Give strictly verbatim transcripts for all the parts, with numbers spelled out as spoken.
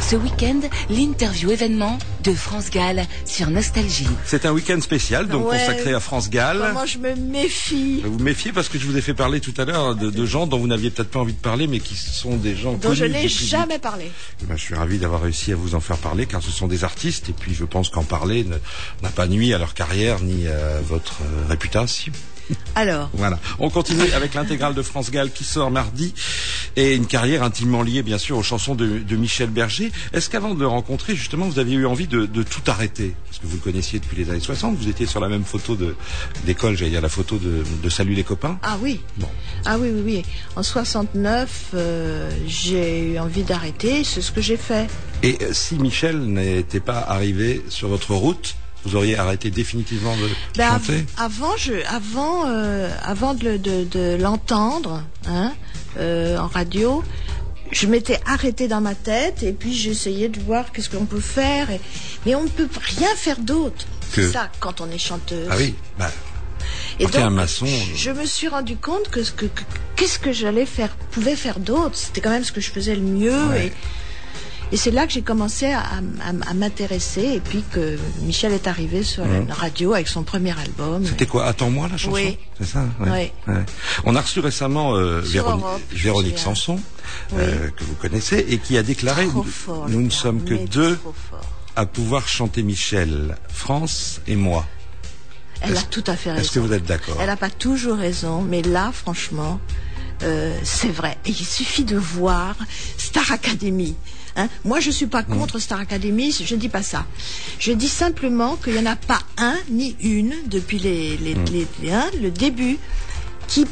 Ce week-end, l'interview événement de France Gall sur Nostalgie. C'est un week-end spécial, donc ouais, consacré à France Gall. Comment je me méfie. Vous vous méfiez parce que je vous ai fait parler tout à l'heure de, de gens dont vous n'aviez peut-être pas envie de parler, mais qui sont des gens dont je n'ai du public. jamais parlé. Eh ben, je suis ravi d'avoir réussi à vous en faire parler, car ce sont des artistes, et puis je pense qu'en parler ne, n'a pas nui à leur carrière ni à votre euh, réputation. Alors. Voilà. On continue avec l'intégrale de France Gall qui sort mardi et une carrière intimement liée, bien sûr, aux chansons de, de Michel Berger. Est-ce qu'avant de le rencontrer, justement, vous aviez eu envie de, de tout arrêter? Parce que vous le connaissiez depuis les années soixante, vous étiez sur la même photo de, d'école, j'allais dire la photo de, de Salut les copains. Ah oui. Bon. Ah oui, oui, oui. En soixante-neuf, euh, j'ai eu envie d'arrêter, c'est ce que j'ai fait. Et euh, si Michel n'était pas arrivé sur votre route, vous auriez arrêté définitivement de ben chanter? av- Avant, je, avant, euh, avant de, de, de l'entendre, hein, euh, en radio, je m'étais arrêtée dans ma tête et puis j'essayais de voir qu'est-ce qu'on peut faire. Et, mais on ne peut rien faire d'autre. Que... C'est ça quand on est chanteuse. Ah oui. Bah, et donc, un maçon. Je, je me suis rendu compte que, que, que qu'est-ce que j'allais faire, pouvais faire d'autre. C'était quand même ce que je faisais le mieux. Ouais. Et, Et c'est là que j'ai commencé à, à, à m'intéresser et puis que Michel est arrivé sur mmh. la radio avec son premier album. C'était quoi? Attends-moi la chanson? Oui. C'est ça? Ouais. Oui. Ouais. On a reçu récemment euh, Véronique, Europe, Véronique Sanson, oui. euh, que vous connaissez, et qui a déclaré trop fort, nous ne sommes que deux à pouvoir chanter Michel, France et moi. Elle est-ce, a tout à fait raison. Est-ce que vous êtes d'accord? Elle n'a pas toujours raison, mais là, franchement, euh, c'est vrai. Et il suffit de voir Star Academy. Hein? Moi, je suis pas contre Star Academy, je dis pas ça. Je dis simplement qu'il y en a pas un ni une depuis les, les, mmh. les, les hein, le début qui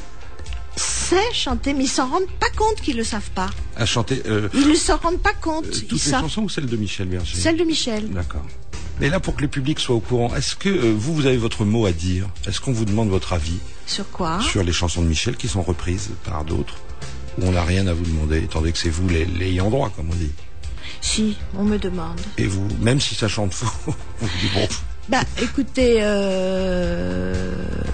sait chanter, mais ils s'en rendent pas compte qu'ils le savent pas. À chanter. Euh, ils ne s'en rendent pas compte. Euh, toutes ils les savent... chansons ou celles de Michel Berger? Celles de Michel. D'accord. Mais là, pour que le public soit au courant, est-ce que euh, vous, vous avez votre mot à dire? Est-ce qu'on vous demande votre avis? Sur quoi? Sur les chansons de Michel qui sont reprises par d'autres, où on n'a rien à vous demander, étant donné que c'est vous les, les ayants droit, comme on dit. Si, on me demande. Et vous, même si ça chante faux, on vous dit bon. Bah, écoutez, euh,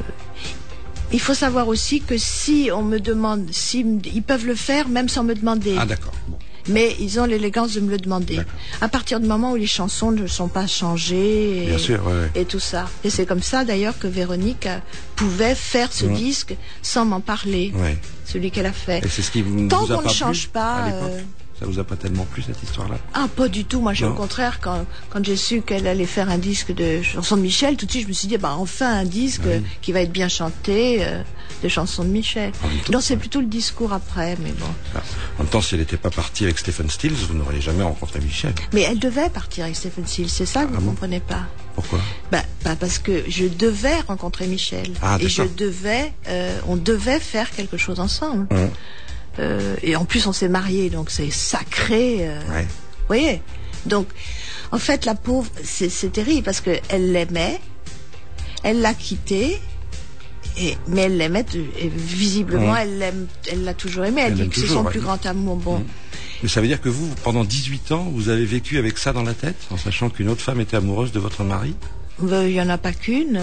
il faut savoir aussi que si on me demande, si ils peuvent le faire même sans me demander. Ah d'accord. Bon. Mais ils ont l'élégance de me le demander. D'accord. À partir du moment où les chansons ne sont pas changées et, Bien sûr, ouais, ouais. et tout ça. Et c'est comme ça d'ailleurs que Véronique pouvait faire ce mmh. disque sans m'en parler. Ouais. Celui qu'elle a fait. Et c'est ce qui vous, Tant vous a qu'on pas ne change plu pas. À l'époque. Ça vous a pas tellement plu cette histoire-là? Ah, pas du tout. Moi, j'ai non. au contraire, quand, quand j'ai su qu'elle allait faire un disque de chansons de Michel, tout de suite, je me suis dit, bah, enfin, un disque oui. qui va être bien chanté, euh, de chansons de Michel. Non, c'est plutôt le discours après, mais bon. Ah. En même temps, si elle n'était pas partie avec Stephen Stills, vous n'auriez jamais rencontré Michel. Mais elle devait partir avec Stephen Stills, c'est ça que ah, vous ne bon comprenez pas. Pourquoi? Bah, bah, parce que je devais rencontrer Michel. Ah, et je devais, euh, on devait faire quelque chose ensemble. Hum. Euh, et en plus on s'est mariés, donc c'est sacré. Euh, ouais. Vous voyez. Donc, en fait, la pauvre, c'est, c'est terrible parce que elle l'aimait, elle l'a quitté, et mais elle l'aimait et visiblement, mmh. elle l'aime, elle l'a toujours aimé. Elle, elle dit que toujours, c'est son ouais. plus grand amour. Bon. Mmh. Mais ça veut dire que vous, pendant dix-huit ans, vous avez vécu avec ça dans la tête, en sachant qu'une autre femme était amoureuse de votre mari? Ben, il y en a pas qu'une.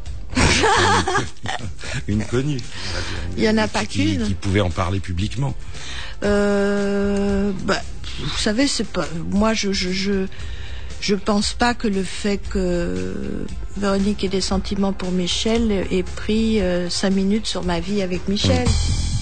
Une connue. Il n'y en a pas qui, qu'une. Qui pouvait en parler publiquement. Euh, bah, vous savez, c'est pas. Moi, je, je, je, je pense pas que le fait que Véronique ait des sentiments pour Michel ait pris euh, cinq minutes sur ma vie avec Michel. Mmh.